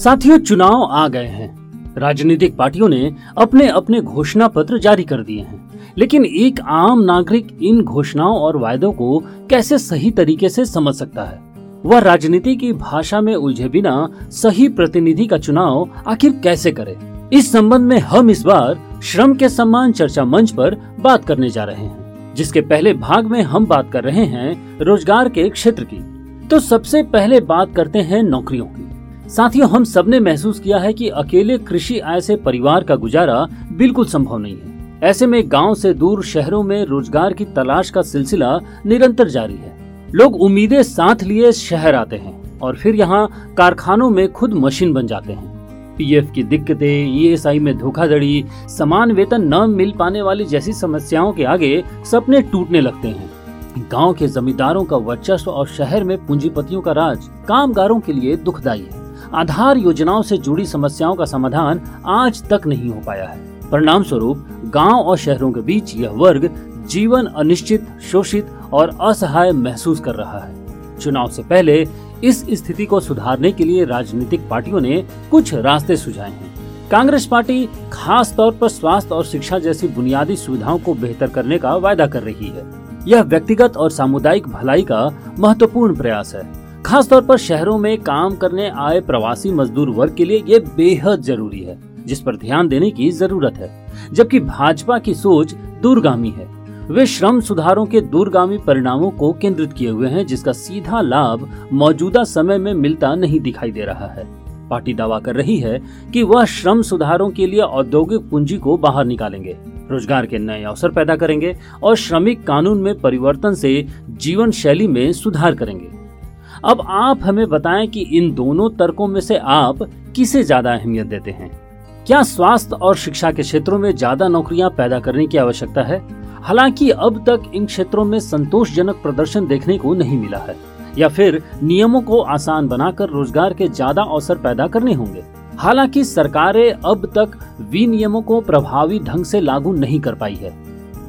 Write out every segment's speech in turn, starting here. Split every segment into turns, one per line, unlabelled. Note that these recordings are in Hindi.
साथियों, चुनाव आ गए हैं। राजनीतिक पार्टियों ने अपने अपने घोषणा पत्र जारी कर दिए हैं, लेकिन एक आम नागरिक इन घोषणाओं और वायदों को कैसे सही तरीके से समझ सकता है? वह राजनीति की भाषा में उलझे बिना सही प्रतिनिधि का चुनाव आखिर कैसे करे? इस संबंध में हम इस बार श्रम के सम्मान चर्चा मंच पर बात करने जा रहे हैं, जिसके पहले भाग में हम बात कर रहे हैं रोजगार के क्षेत्र की। तो सबसे पहले बात करते हैं नौकरियों की। साथियों, हम सबने महसूस किया है कि अकेले कृषि आय से परिवार का गुजारा बिल्कुल संभव नहीं है। ऐसे में गांव से दूर शहरों में रोजगार की तलाश का सिलसिला निरंतर जारी है। लोग उम्मीदें साथ लिए शहर आते हैं और फिर यहाँ कारखानों में खुद मशीन बन जाते हैं। पीएफ की दिक्कतें, ईएसआई में धोखाधड़ी, समान वेतन न मिल पाने वाली जैसी समस्याओं के आगे सपने टूटने लगते हैं। गांव के जमींदारों का वर्चस्व और शहर में पूंजीपतियों का राज कामगारों के लिए दुखदायी है। आधार योजनाओं से जुड़ी समस्याओं का समाधान आज तक नहीं हो पाया है। परिणाम स्वरूप गांव और शहरों के बीच यह वर्ग जीवन अनिश्चित, शोषित और असहाय महसूस कर रहा है। चुनाव से पहले इस स्थिति को सुधारने के लिए राजनीतिक पार्टियों ने कुछ रास्ते सुझाए हैं। कांग्रेस पार्टी खास तौर पर स्वास्थ्य और शिक्षा जैसी बुनियादी सुविधाओं को बेहतर करने का वायदा कर रही है। यह व्यक्तिगत और सामुदायिक भलाई का महत्वपूर्ण प्रयास है। खास तौर पर शहरों में काम करने आए प्रवासी मजदूर वर्ग के लिए ये बेहद जरूरी है, जिस पर ध्यान देने की जरूरत है। जबकि भाजपा की सोच दूरगामी है। वे श्रम सुधारों के दूरगामी परिणामों को केंद्रित किए हुए हैं, जिसका सीधा लाभ मौजूदा समय में मिलता नहीं दिखाई दे रहा है। पार्टी दावा कर रही है कि वह श्रम सुधारों के लिए औद्योगिक पूंजी को बाहर निकालेंगे, रोजगार के नए अवसर पैदा करेंगे और श्रमिक कानून में परिवर्तन से जीवन शैली में सुधार करेंगे। अब आप हमें बताएं कि इन दोनों तर्कों में से आप किसे ज्यादा अहमियत देते हैं? क्या स्वास्थ्य और शिक्षा के क्षेत्रों में ज्यादा नौकरियां पैदा करने की आवश्यकता है? हालांकि अब तक इन क्षेत्रों में संतोषजनक प्रदर्शन देखने को नहीं मिला है। या फिर नियमों को आसान बनाकर रोजगार के ज्यादा अवसर पैदा करने होंगे? हालांकि सरकारें अब तक विनियमों को प्रभावी ढंग से लागू नहीं कर पाई है।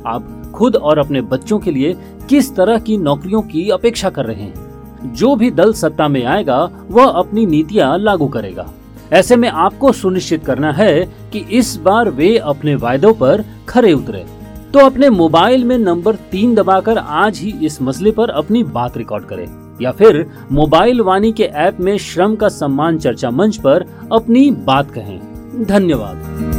आप खुद और अपने बच्चों के लिए किस तरह की नौकरियों की अपेक्षा कर रहे हैं? जो भी दल सत्ता में आएगा वह अपनी नीतियां लागू करेगा। ऐसे में आपको सुनिश्चित करना है कि इस बार वे अपने वायदों पर खरे उतरे। तो अपने मोबाइल में नंबर 3 दबाकर आज ही इस मसले पर अपनी बात रिकॉर्ड करें, या फिर मोबाइल वाणी के ऐप में श्रम का सम्मान चर्चा मंच पर अपनी बात कहें। धन्यवाद।